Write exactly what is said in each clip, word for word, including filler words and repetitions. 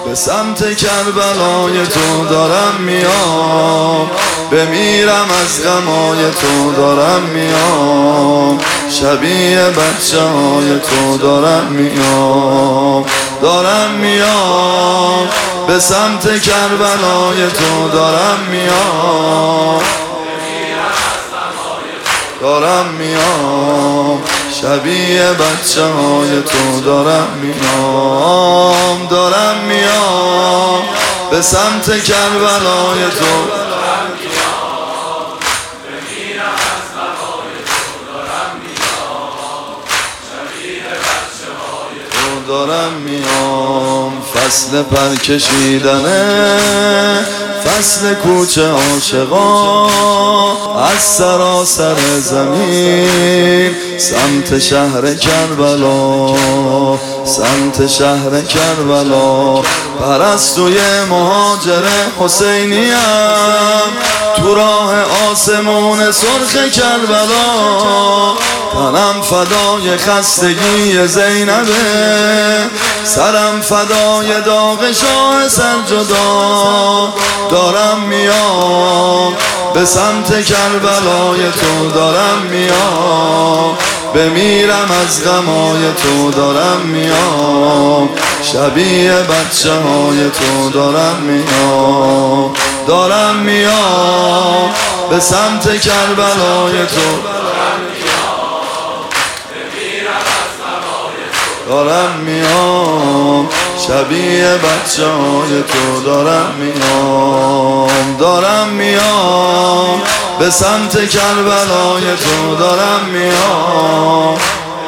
به سمت کربلای تو دارم میام، بمیرم از غمای تو دارم میام، شبیه بچه های تو دارم میام، دارم میام به سمت کربلای تو دارم میام، دارم میام شبیه بچه های تو دارم میام، دارم میام به سمت کربلای تو دارم میام. فصل پر کشیدنه، فصل کوچه عاشقا، از سراسر زمین سمت شهر کربلا، سمت شهر کربلا. پرستوی مهاجر حسینیم، تو راه آسمون سرخ کربلا. تنم فدای خستگی زینبه، سرم فدای داغ شاه سرجدا. دارم میام به سمت کربلای تو دارم میام، بمیرم از غمای تو دارم میام، شبیه بچه های تو دارم میام، دارم میام به سمت کربلای تو دارم میام، شبیه بچه های تو دارم میام، دارم میام به سمت کربلای تو دارم میام،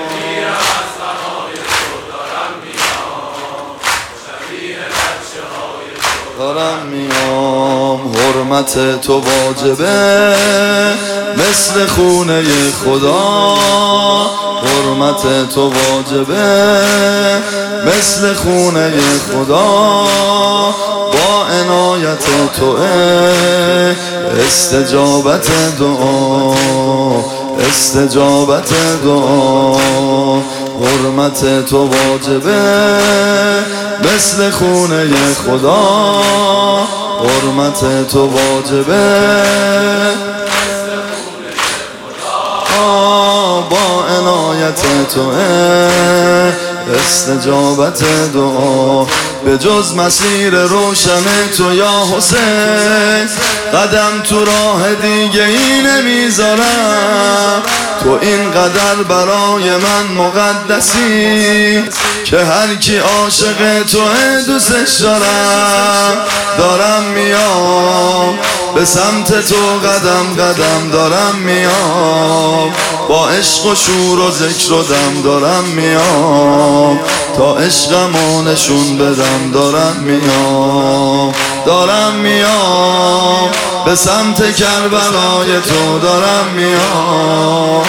دارم میام. حرمت تو واجبه مثل خونه خدا، حرمت تو واجبه مثل خونه خدا. با عنایت تو استجابت دعا، استجابت دعا. حرمت تو واجبه مثل خونه خدا، حرمت تو واجبه با عنایت تو استجابت دعا. به جز مسیر روشن تو یا حسین، قدم تو راه دیگه ای نمیذارم. تو اینقدر برای من مقدسی که هر کی عاشق توه دوستش دارم. دارم میام به سمت تو قدم قدم دارم میام، با عشق و شور و ذکر و دم دارم میام، تا عشقمو نشون بدم دارم میام، دارم میام به سمت کربلای تو دارم میام،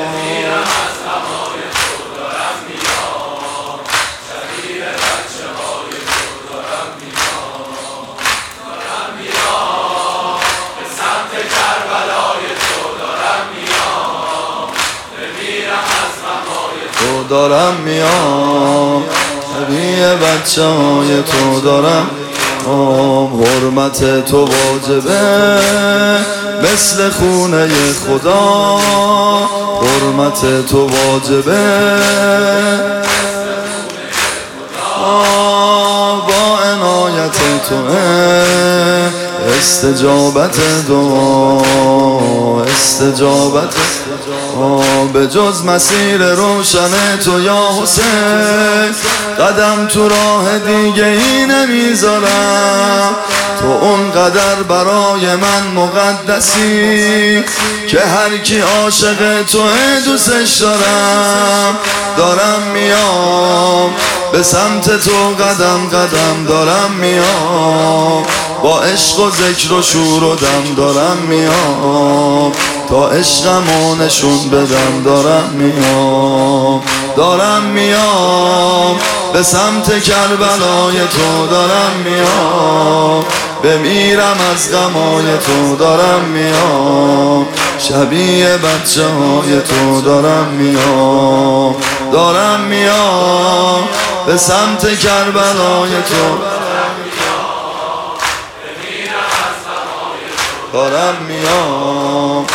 دارم میام شبیه بچه های تو دارم میام. حرمت تو واجبه مثل خونه خدا، حرمت تو واجبه با عنایت تو استجابت دعا، استجابت دعا. به جز مسیر روشن تو یا حسین، قدم تو راه دیگه ای نمیذارم. تو اونقدر برای من مقدسی که هر کی عاشق توه دوستش دارم. دارم میام به سمت تو قدم قدم دارم میام، با عشق و ذکر و شور و دم دارم میام، تا عشقمو نشون بدم دارم میام، دارم میام به سمت کربلای تو دارم میام، بمیرم از غمای تو دارم میام، شبیه بچه های تو دارم میام، دارم میام به سمت کربلای تو دارم میام،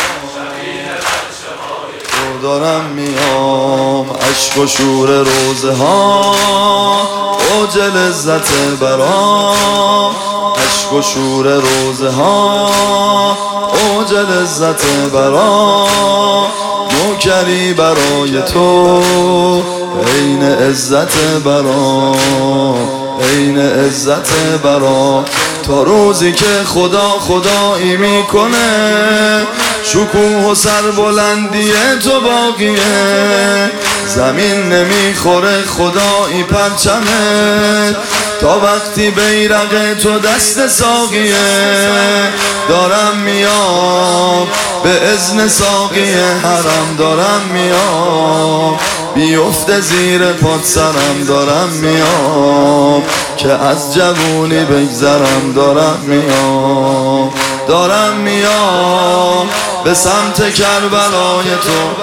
تو دارم میام. عشق و شور روزه ها اوج لذت برام، عشق و شور روزه ها اوج لذت برام. نوکری برای تو عین عزت برام، عین عزت برام. تا روزی که خدا خدایی میکنه، شکوه و سربلندی تو باقیه. زمین نمیخوره خدایی پرچمه، تا وقتی بیرق تو دست ساقیه. دارم میام به اذن ساقی حرم، دارم میام بیفته زیر پات سرم. دارم میام که از جوونی بگذرم. دارم میام، دارم میام به سمت کربلای تو.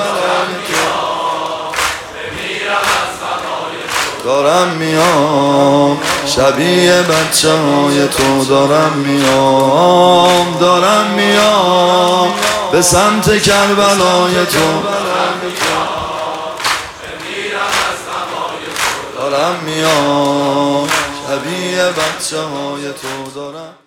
دارم میام شبیه بچه های تو. دارم میام، دارم میام به سمت کربلای تو. دارم میام شبیه بچه های تو. دارم